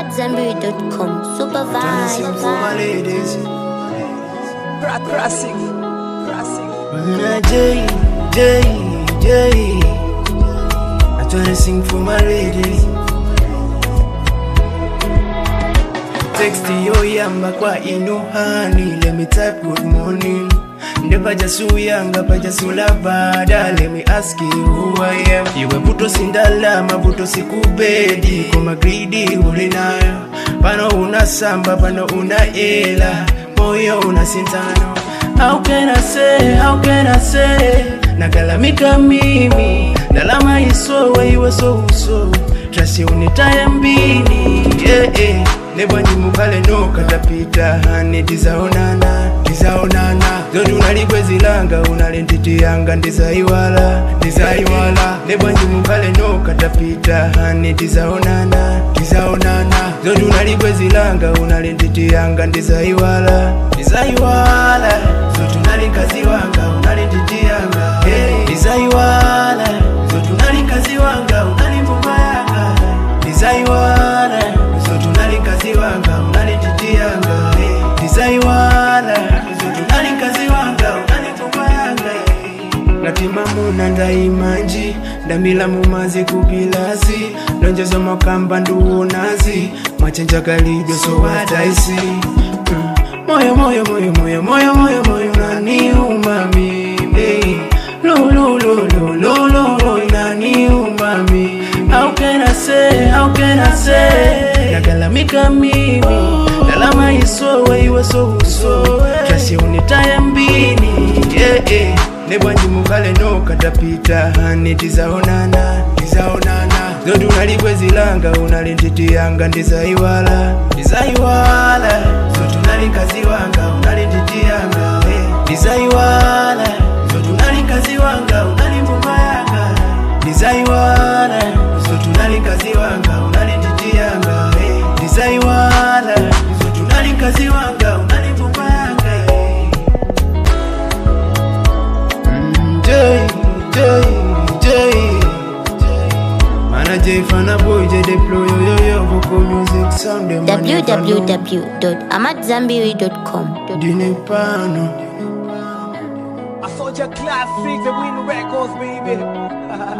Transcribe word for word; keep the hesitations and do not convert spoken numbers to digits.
at Zambiri dot com. Super Dancing for my ladies. Crossing, crossing. J, J, J. I try to sing for my ladies. Text yo yamba kwa inuhani. Let me type good morning. Never just so young, but just so lavada. Let me ask you who I am. Iwe buto sindala, mabuto sikubedi. Koma greedy ulinayo. Pano una samba, pano una ela. Moyo una sintano. How can I say, how can I say? Nagalamika mimi. Nalama iso, we iwe so uso. Trust unitaye mbini. Yeah, yeah. Nebwa njimukale no katapita. Hani dizaonana, dizaonana. Zodu unaligwe zilanga, unalentiti yanga. Ndizaiwala, ndizaiwala. Nebwa njimukale no katapita. Hani dizaonana, dizaonana. Zodu unaligwe zilanga, unalentiti yanga. Ndizaiwala, ndizaiwala. Zodu unalikazi wanga, unalentiti yanga. Hey, ndizaiwala. Zodu unalikazi wanga, unalimumba yanga. Ndizaiwala. Zodu unalikazi wanga, unalentiti yanga. Hey, ndizaiwala. Zodu unalikazi wanga, unalimumba yanga. Natima muna ndaimanji, ndamila mumazi kupilazi. Lonjezo makamba nduonazi, machenja kalido so wataisi. mm. Moyo moyo moyo moyo moyo moyo moyo unaniuma mimi. Lo lo lo lo lo lo lo unaniuma mimi. How can I say, how can I say? Nagalamika mimi. Dalama iso we iwe so uso. Trust unitaye mbini. Yeah yeah. Nebwa njimukale no katapita. Hani dizaonana, dizaonana. Zodu unaligwe zilanga, unalentiti yanga. Ndizaiwala, ndizaiwala. Zodu unalikazi wanga, unalentiti yanga. Hey, ndizaiwala. Zodu unalikazi wanga, unalimumba yanga. Ndizaiwala. Zodu unalikazi wanga, unalentiti yanga. Hey, ndizaiwala. Zodu unalikazi wanga, unalimumba yanga. J, J, J. Mana J fana boy, J deploy yo yo yo. Vocal music sound dem w w w dot amat zambiri dot com. Dine pano. I saw your classics and win records, baby.